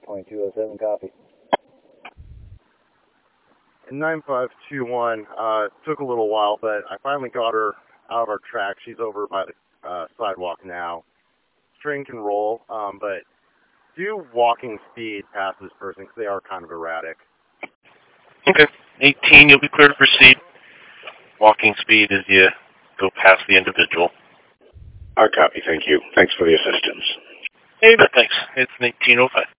2207, copy. 9521, took a little while, but I finally got her out of our track. She's over by the sidewalk now. String can roll, but do walking speed past this person because they are kind of erratic. Okay. 18, you'll be clear to proceed. Walking speed as you go past the individual. Our copy, thank you. Thanks for the assistance. Hey, but thanks. It's 1905.